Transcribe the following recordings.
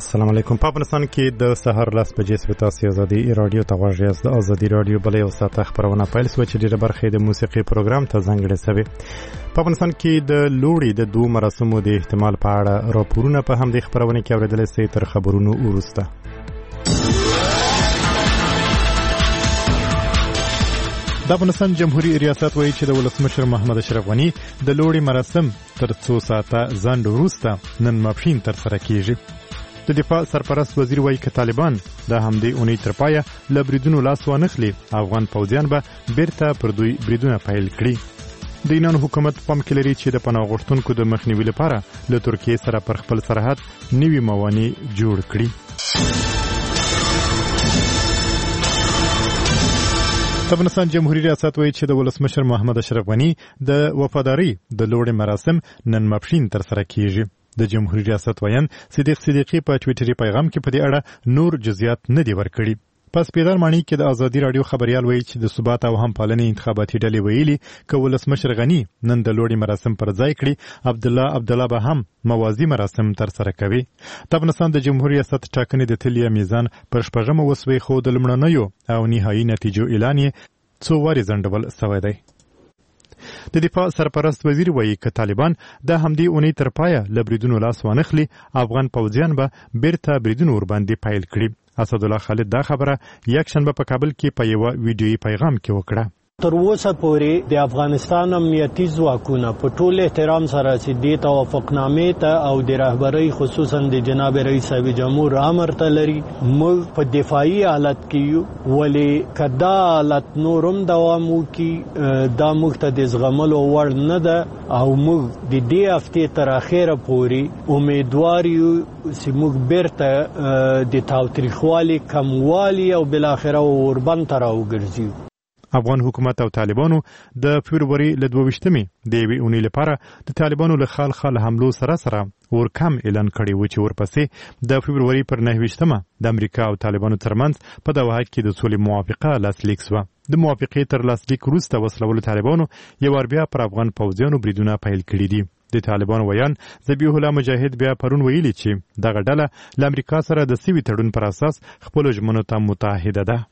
السلام علیکم. په افغانستان کې د سهار 10 بجې سوي تاسو ازادي رادیو ته غوږ یاست. د ازادي رادیو بلې او ساته خبرونه پیل شوه چې ډېره برخه د موسیقي پروګرام ته ځانګړې شوې. په افغانستان کې د لوړي د دوه مراسمو د احتمال په اړه راپورونه په همدې خبرونه کې اورېدل شوي. تر خبرونو وروسته د افغانستان جمهوریت ریاست وایي چې د ولسمشر محمد اشرف غني د لوړي مراسم تر 2 ساعته ځنډ وروسته نن ماپښین ترسره کیږي. د دفاع سرپرست وزیر وایي چې طالبان د همدې اونۍ تر پایه له بریدونو لاس وانخلي، افغان پوځیان به بیرته پر دوی بریدونه پیل کړي. د ایران حکومت پام کې لري چې د پناه غوښتونکو د مخنیوي لپاره له ترکیې سره پر خپل سرحد نوي موانع جوړ کړي. د افغانستان جمهوریت ریاست وایي چې د ولسمشر محمد اشرف غني د وفادارۍ د لوړې مراسم نن ماپښین ترسره کیږي. د جمهوریت ریاست ویان صدیق صدیقی په ټویټري پیغام کې په دې اړه نور جزئیات نه دی ورکړي. پس پیدار مانی کې د ازادي رادیو خبريال وایي چې د ثبات او همپالنې انتخاباتي ډلې ویلي چې ولسمشر غني نن د لوړې مراسم پر ځای کړي عبدالله به هم موازی مراسم ترسره کوي. د افغانستان د جمهوریت ریاست ټاکنې د تلیا میزان پر شپږمه وسوي خو د لمړنیو او نهایي نتیجو اعلان یې څو وارې ځنډول شوی دی. د دفاع سرپرست وزیر وایي چې طالبان د همدې اونۍ تر پایه له بریدونو لاس وانخلي، افغان پوځیان به بیرته بریدونه ورباندې پیل کړي. اسدالله خالد دا خبره یکشنبه په کابل کې په یو ویډیویي پیغام کې وکړه. تر اوسه پورې د افغانستان امنیتي ځواکونه په ټول احترام سره چې د توافقنامې ته او د رهبرۍ خصوصا د جناب رئیس جمهور امر ته لري، موږ په دفاعي حالت کې یو، ولې کدا حالت نورم دوام وکړي دا موږ ته د زغملو وړ نه ده او موږ د دې هفتې تر اخره پورې امیدوار یو چې موږ بیرته د تاوتریخوالي کموالي او بالاخره اوربند ته راوګرځو. افغان حکومت او طالبانو د فبرवरी له 22مې د یوې اونۍ لپاره د طالبانو له خال حملو سره ورکم اعلان کړی و چې ورپسې د فبرवरी پر 9مه د امریکا او طالبانو ترمنځ په دوحه کې د سولې موافقه لاسلیک شوه. د موافقې تر لاسلیک وروسته وسلوالو طالبانو یو ور بیا پر افغان پوځیانو بریدونه پیل کړي دي. د طالبانو ویان ذبیح الله مجاهد بیا پرون ویلي چې دغه ډله له امریکا سره د سوي تړون پر اساس خپل ژمنو ته متحده ده.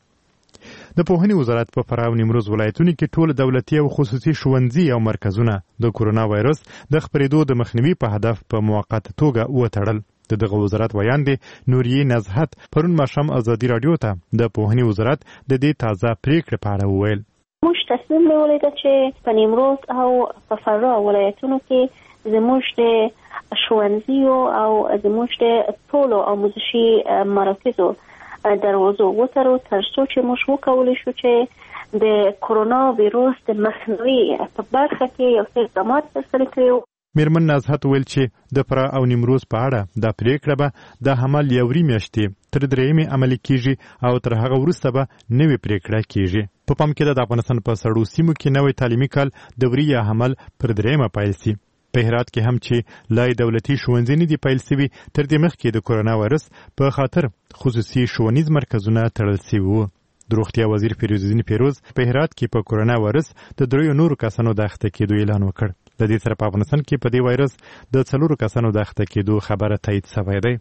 د پوهنې وزارت په فراه او نیمروز ولایتونو کې ټول دولتي او خصوصي ښوونځي او مرکزونه د کورونا وایرس د خپرېدو د مخنیوي په هدف په موقته توګه وتړل. دغه وزارت ویان دی نوریه نزهت پرون ماښام ازادي رادیو ته د پوهنې وزارت د دې تازه پریکړې په اړه وویل. موږ تصمیم نیولی ده چې په نیمروز او په فراه ولایتونو کې زموږ د ښوونځیو او زموږ د ټولو آموزشي مراکزو دروازو وتړو تر څو چې موږ وکولی شو چې د کورونا ویروس د مخنیوي په برخه کې یو څه اقدامات ترسره کړو. میرمن نازحت ویل چې د فراه او نیمروز په اړه د پریکړه به د حمل یوري میاشتې تر 3مې عملي کیږي او تر هغه وروسته به نوې پریکړه کیږي. په پام کې د افغانستان په سړو سیمو کې نوې تعلیمي کال دوري یا حمل پر 3مه پیل شي. په هرات کې هم چې لای دولتي ښوونځي نه دي پیل شوي، تر دې مخکې د کورونا وایرس په خاطر خصوصي ښوونیز مرکزونه تړل شوي وو. د روغتیا وزیر فیروز الدین فیروز په هرات کې په کورونا وایرس د 3 نورو کسانو د اخته کېدو اعلان وکړ. د دې سره په افغانستان کې په دې وایرس د 4 کسانو د اخته کېدو خبره تایید شوې ده.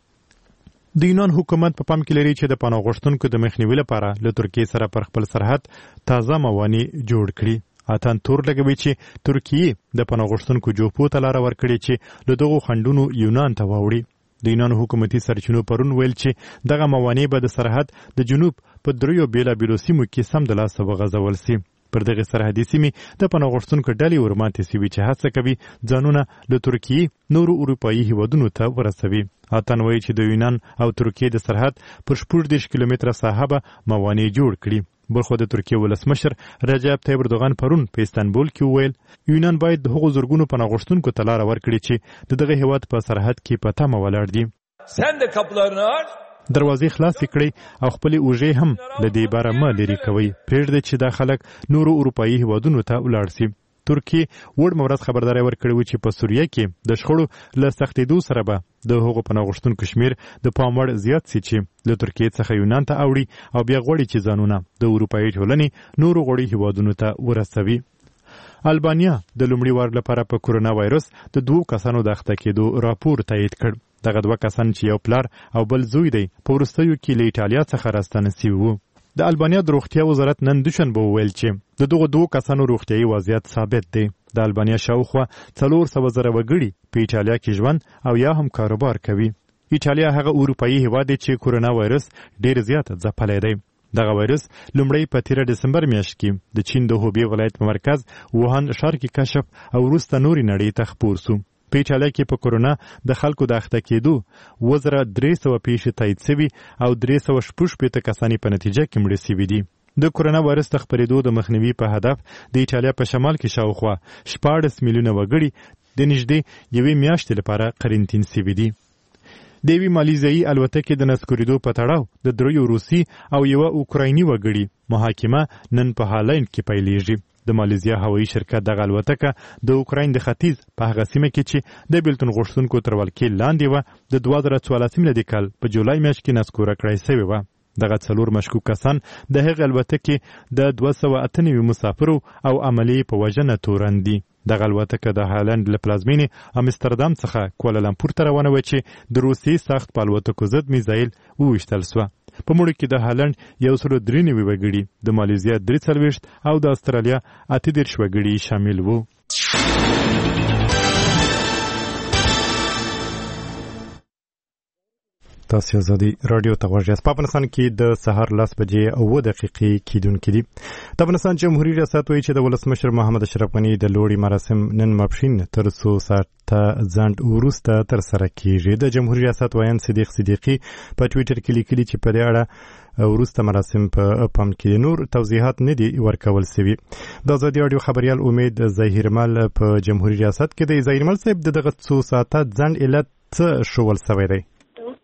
د یونان حکومت په پام کې لري چې د پناه غوښتونکو د مخنیوي لپاره له ترکیې سره پر خپل سرحد تازه موانع جوړ کړي. اتن تور لګوي چې ترکیه د پناه غوښتونکو جوپو ته لاره ورکړي چې له دغو خنډونو یونان ته واوړي. د یونان حکومتي سرچینو پرون ویل چې دغه موانع به د سرحد د جنوب په 3 بیلابیلو سیمو کې سم د لاسه وغځول شي. پر دغه سرحدي سیمې د پناه غوښتونکو ډلې ورماتې شوي چې هڅه کوي ځانونه له ترکیې نورو اروپایي هیوادونو ته ورسوي. اتن وایي چې د یونان او ترکیې د سرحد پر 14 کیلومتره ساحه به موانع جوړ کړي. بلخو د ترکیې ولسمشر رجب طیب اردوغان پرون په استانبول کې وویل یونان باید د هغو زرګونو پناه غوښتونکو ته لاره ورکړي چې دغه هیواد په سرحد کې په تمه ولاړ دي. دروازې خلاصې کړئ او خپلې اوږې هم له دې باره مه لرې کوئ. پرېږدئ چې دا خلک نورو اروپایي هیوادونو ته ولاړ شي. ترکیې وړ مورز خبرداری ورکړی و چې په سوریه کې د شخړو له سختېدو سره به د هغو پناه غوښتونکو شمیر د پام وړ زیات شي چې له ترکیې څخه یونان ته اوړي او بیا غواړي چې ځانونه د اروپایي ټولنې نورو غړي هیوادونو ته ورسوي. البانیا د لومړي وار لپاره په کورونا وایرس د 2 کسانو د اخته کېدو راپور تایید کړ. دغه 2 کسان چې یو پلار او بل زوی دی په وروستیو کې له ایټالیا څخه راستانه شوي وو. د البانیا د روغتیا وزارت نن دوشنبه وویل چې د دغو 2 کسانو روغتیايي وضعیت ثابت دی. د البانیا شاوخوا 400,000 وګړي په ایټالیا کې ژوند او یا هم کاروبار کوي. ایټالیا هغه اروپایي هیواد دی چې کورونا وایرس ډیر زیات ځپلی دی. دغه وایرس لومړی په 13 ډسمبر میاشت کې د چین د هوبی ولایت په مرکز ووهان ښار کې کشف او وروسته نورې نړۍ ته خپور سو. په ایټالیا کې په کورونا د خلکو د اخته کېدو 1300 پیښې تایید شوي او 316 کسان په نتیجه کې مړه شوي دي. د کورونا وایرس د خپرېدو د مخنیوي په هدف د ایټالیا په شمال کې شاوخوا 14 میلیونه وګړي د نږدې یوې میاشتې لپاره قرنطین شوي دي. د یوې مالیزیایي الوتکې د نسکورېدو په تړاو د 3 روسي او 1 اوکرایني وګړي محاکمه نن په هالند کې پیلېږي. د مالیزیا هوایي شرکت دغه الوتکه د اوکراین د ختیځ په هغه سیمه کې چې د بیلتون غوښتونکو تر ولکې لاندې وه د 2014 میلادي کال په جولای میاشت کې نسکوره کړای شوې وه. دغه 4 مشکوک کسان د هغې الوتکې د 298 مسافرو او عملي په وژنه تورن دي. دغه الوتکه د هالند له پلازمینې امستردام څخه کوالالمپور ته روانه وه چې د روسیې سخت په الوتکو ضد میزایل وویشتل سوه. په مړو کې د هالند 193 وګړي، د مالیزیا 43 او د استرالیا 38 وګړي شامل وو. تاسو ازادي رادیو ته غوږ یاست. په افغانستان کې د سهار 10 بجې او 9 دقیقې کېدونکې دي. د افغانستان جمهوریت ریاست وایي چې د ولسمشر محمد اشرف غني د لوړي مراسم نن ماپښین تر 100 ساعته ځنډ وروسته ترسره کېږي. د جمهوریت ریاست وایي صدیق صدیقي په ټویټر کې لیکلي چې په دې اړه وروسته مراسم په پام کې نور توضیحات نه دي ورکول شوي. د ازادي رادیو خبريال امید ظاهرمل په جمهوریت ریاست کې د ظاهرمل صاحب دغه 100 ساعته ځنډ علت څه شول شوی دی؟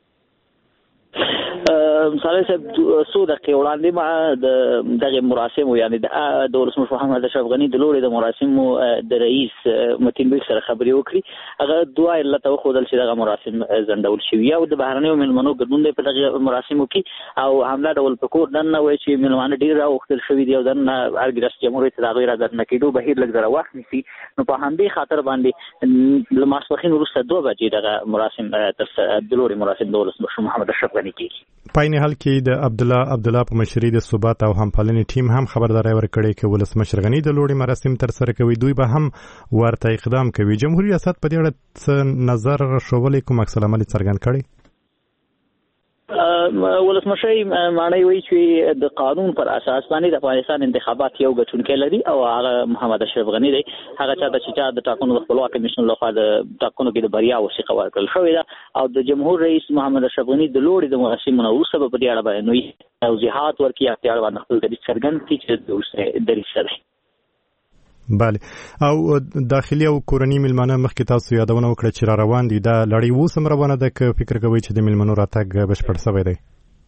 مثلا څو دقیقې وړاندې ما دغه مراسم یعنی د ولسمشر محمد اشرف غني د لوړي د مراسم د رئیس متین بیگ سره خبرې وکړي. هغه دوه علت وښودل چې دغه مراسم ځنډول شوي او د بهرنیو مېلمنو ګډون په دغه مراسمو کې او همدا ډول په کور دننه وایي چې مېلمانه ډېر راوښتل شوي دي او دننه رئیس جمهوریت د هغوی رادرنه کېدو بهیر لږ ذره وخت نیسي. نو په همدې خاطر باندې له ماسپښین وروسته 2 بجې دغه مراسم د لوړي مراسم د ولسمشر محمد اشرف غني کېږي. په حال کې د عبدالله په مشرۍ د ثبات او همپالنې ټیم هم خبرداري ورکړې چې ولسمشر غني د لوړي مراسم ترسره کوي. دوی به هم ورته اقدام کوي. جمهوریت ریاست په دې اړه نظر شولی کوم عکس العمل څرګند کړي؟ ولسمشر معنی وایي چې د قانون پر اساس باندې د افغانستان انتخابات یو ګټونکی لري او هغه محمد اشرف غني دی. هغه چې د ټاکنو د خپلواک کمیشن لخوا د ټاکنو کې د بریا وثیقه ورکړل شوې ده او د جمهور رئیس محمد اشرف غني د لوړي د مراسمو وروسته په دې اړه باندې توضیحات ورکړي او په اړه باندې خپل دریځ څرګند کړي چې د اوسه دریځ سره. بله او داخلي او کورنۍ ملمانه مخکې تاسو یادونه وکړه چې را روان دي. دا لړۍ اوس هم روانه ده که فکر کوئ چې د ملمنو راتګ بشپړ شوی دی؟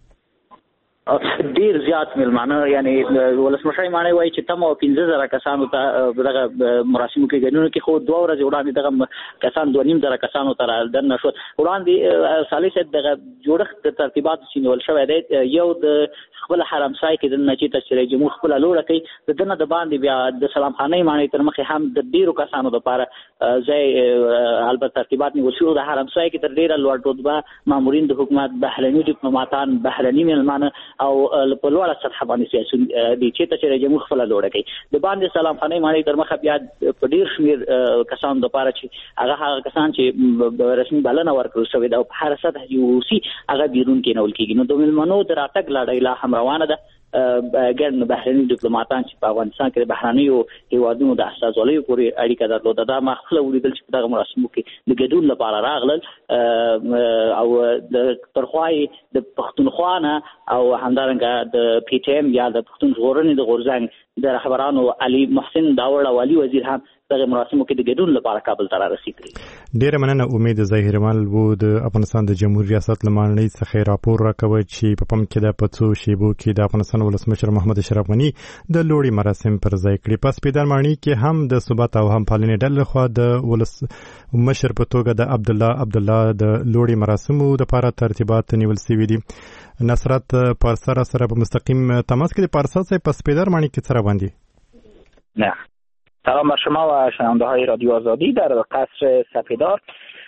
ډیر زیات ملمانه یعنی ولسمشر معنی وایي چې تم او 15000 کسانو ته دغه مراسمو کې ګډون کې خو 2 ورځې وړاندې دغه کسان 2.5 کسانو ته راځل نشو. وړاندې صالح دغه جوړښت د ترتیبات چې نیول شوی دی یو د خپل حرمسای کې د نچې تشریح جمهور خپل لوړه کوي د دنه د باندې بیا د سلام خانه معنی تر مخه هم د ډیرو کسانو لپاره ځای البته ترتیبات نیول شو. د حرمسای کې تر ډیره لوړ رتبه مامورین د حکومت بهرني ډیپلوماټان بهرني ملمانه او په لوړه سطح باندې سیاسي د چې تشریح جمهور خپل لوړه کوي. د باندې سلام خانه معنی تر مخه بیا په ډیر شمیر کسانو لپاره چې هغه کسان چې رسمي بلنه ورکړل شوې ده او په هر سطح یو سي هغه بیرون کې نول کېږي. نو د ملمنو د راتګ لړۍ لا هم روانه ده. ګڼ بهرني ډیپلوماټان چې په افغانستان کې د بهرنیو هیوادونو د استازولیو پورې اړیکه درلوده دا مخله ولیدل چې په دغه مراسمو کې د ګډون لپاره راغلل او د ترخوای د پښتونخوا نه او همدارنګه د پی ټی ایم یا د پښتون ژغورنې د غورځنګ د رهبرانو علي محسن داوړ او علي وزیر هم دغه مراسمو کې د ګډون لپاره کابل ته رسیدلی. ډیره مننه. امید ظاهرمل وو د افغانستان د جمهوریت ریاست لمانړۍ څخه راپور راکوي چې په پم کې د پڅو شیبو کې د افغانستان ولسمشر محمد اشرف غني د لوړي مراسم پر ځای کړي. پس په درمانی کې هم د ثبات او همپالنې ډلې خو د ولسمشر په توګه د عبدالله د لوړي مراسمو د لپاره ترتیبات نیول شوي دي. نصرت پارسا سره په مستقیم تماس کې د پارسا صاحب په سپیدر مانی کې سره باندې نه سلام بر شما و شنونده های رادیو آزادی. در قصر سپیدار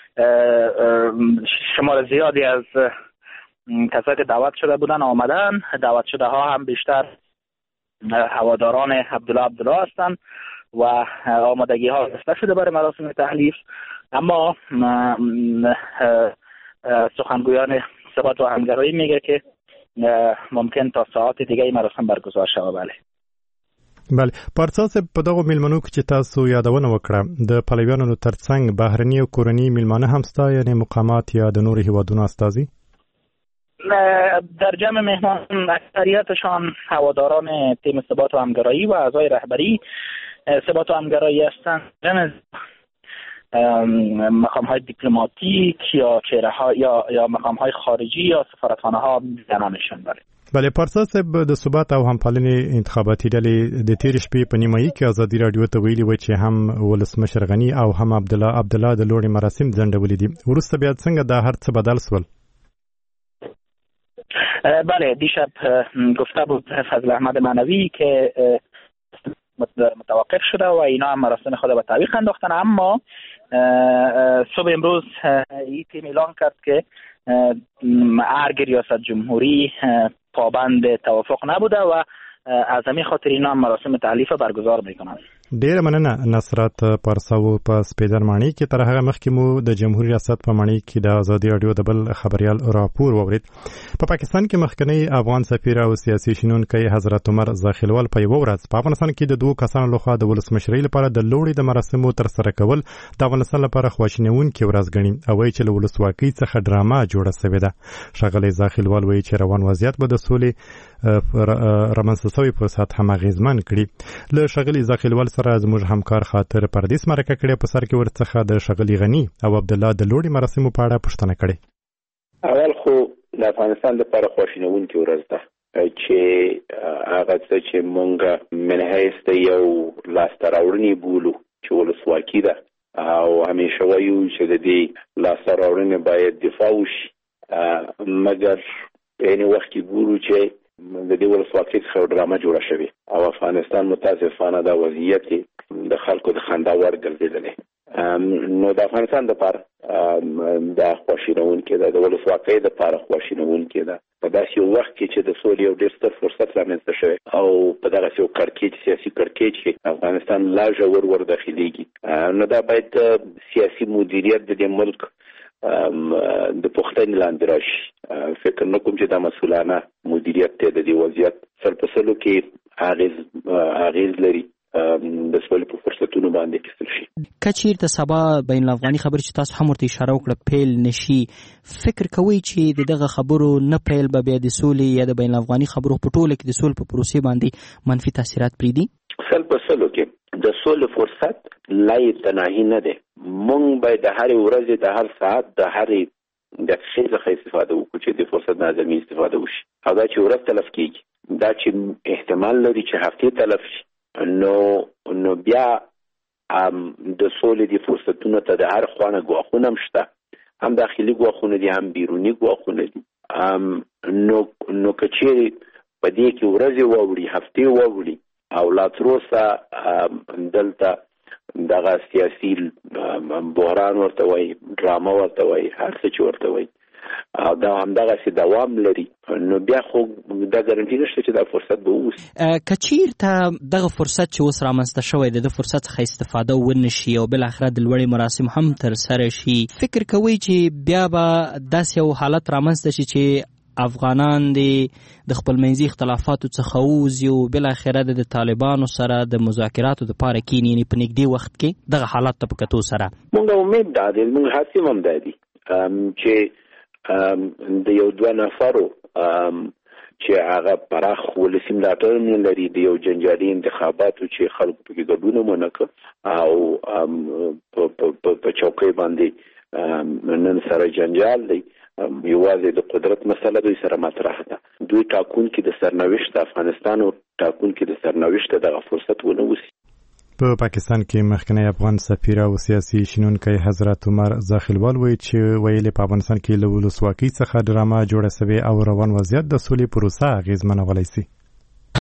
شمار زیادی از کسایی که دعوت شده بودن آمدن. دعوت شده ها هم بیشتر هواداران عبدالله هستند و آمادگی ها گرفته شده برای مراسم تحلیف، اما سخنگویان ثبات و همگرایی میگه که ممکن تا ساعت دیگه مراسم برگزار شوه. بله، پارساس په دغه میلمنو کې چې تاسو یادونه وکړه د پلویانو ترڅنګ بهرني او کورني میلمانه هم ستا، یعنی مقامات یا د نورو هیوادونو استازي؟ در جمع مهمان اکثریتشان هواداران تیم ثبات و همگرایی و اعضای رهبری ثبات و همگرایی هستند. مقام‌های دیپلماتیک یا چهره‌ها یا مقام‌های خارجی یا سفارتخانه‌ها جمعشون داره. بله، پارسا صاحب د ثبات او همپالنې انتخاباتي ډلې د تیر شپې په نیمایي کې ازادي رادیو ته ویلي و چې هم ولسمشر غنی او هم عبدالله د لوړې مراسم ځنډولي دي. وروسته بیا څنګه دا هر څه بدل سول؟ بله، دیشب گفته بود فضل احمد معنوی که متوقف شده و اینا هم مراسم خود به تعویق انداختن، اما صبح امروز این تیم اعلان کرد که ارگ ریاست جمهوری پابند توافق نبوده و از همین خاطر اینا هم مراسم تحلیف برگزار میکنن. ډیره مننه نصرت پارساو په سپیدر مانی کې. تر هغه مخکې مو د جمهوریت ریاست په مانی کې د ازادي رادیو د بل خبريال راپور واورید. په پاکستان کې مخکنی افغان سفیر او سیاسي شنونکی حضرت عمر زاخیلوال په یو ورځ په افغانستان کې د دوه کسانو لخوا د ولسمشرۍ لپاره د لوړې د مراسمو تر سره کول د افغانستان لپاره خواشینونکې ورځ ګڼي او وایي چې له ولسواکۍ څخه ډرامه جوړه شوې ده. ښاغلی زاخیلوال وایي چې روان وضعیت به د سولې رامنځته شوی فرصت هم اغېزمن کړي. له ښاغلي زاخیلوال سره زموږ همکار خاطر پردیس مرکه کړې، په سر کې ورڅخه د ښاغلي غني او عبدالله د لوړې مراسمو په اړه پوښتنه کړې. اول خو د افغانستان لپاره خواشینونکې ورځ ده چې هغه څه چې مونږ منحیث د یو لاسته راوړنې بولو چې ولسواکي ده او همیشه وایو چې د دې لاسته راوړنې باید دفاع وشي، مګر په عین وخت کې ګورو چې د دې ولسواکۍ څخه ډرامه جوړه شوې او افغانستان متاسفانه دا وضعیت د خلکو د خندا وړ ګرځېدلی. نو د افغانستان لپاره دا خواشینونکې ده، د ولسواکۍ لپاره خواشینونکې ده په داسې یو وخت کې چې د سولې یو ډېر ستر فرصت رامنځته شوی او په دغسې یو کړکېچ سیاسي کړکېچ کې افغانستان لا ژور ور داخلېږي. نو دا باید سیاسي مدیریت د دې ملک د پښتنې لاندې راشي. فکر نه کوم چې دا مسؤلانه مدیریت ته د دې وضعیت سرپسلو کې اغیز لري د سولې په فرصتونو باندې کېستل شي. که چیرته سبا بین الافغاني خبرې چې تاسو هم ورته اشاره وکړه پیل نشي، فکر کوئ چې دغه خبرو نه پیل به بیا د سولې یا د بین الافغاني خبرو په ټوله کې د سولې په پروسې باندې منفي تاثیرات پرېږدي؟ سلپسلو کې د سولې فرصت لا تناهي نه دی. مونږ باید د هرې ورځې د هر ساعت د هرې دقیقې څخه استفاده وکړو چې د فرصت نه اعظمي استفاده وشي، او دا چې ورځ تلف کېږي، دا چې احتمال لري چې هفتې تلف شي، نو بیا د سولې د فرصتونو ته د هر خوانه ګواښونه هم شته، هم داخلي ګواښونه دي هم بیروني ګواښونه دي. نو که چیرې په دې کې ورځې واوړي هفتې واوړي او لا تر اوسه دلته دغه سیاسي بحران ورته وایي، ډرامه ورته وایي، هر څه چې ورته وایي، دا همدغسې دوام لري، نو بیا خو دا ګارنټي نشته چې دا فرصت به ووسي. که چیرته دغه فرصت چې اوس رامنځته شوی دی د فرصت څخه استفاده ونه شي او بالاخره د لوړې مراسم هم ترسره شي، فکر کوئ چې بیا به داسې یو حالت رامنځته شي چې افغانان د خپل منځي اختلافاتو څخه ووځي او بالاخره د طالبانو سره د مذاکراتو دپاره کیني، یعنې په نږدې وخت کې دغه حالت ته په کتو سره؟ مونږ امید دا دی، مونږ هڅې هم دا دي چې د یو دوه نفرو چې هغه پراخ ولسي ملاتړ نه لري د یو جنجالي انتخاباتو چې خلکو پکې ګډون ونه کړ او په چوکۍ باندې نن سره جنجال دی، یوازې د قدرت مسله دوی سره مطرح ده. دوی ټاکونکي د سرنوشت افغانستان او ټاکونکي د سرنوشت دغه فرصت ونه وسی. په پاکستان کې مخکنی افغان سفیر او سیاسي شنونکی حضرت عمر زاخیلوال وایي چې ویلې په افغانستان کې له ولسواکۍ څخه ډرامه جوړه شوې او روان وضعیت د سولې پروسه اغېزمنولی شي.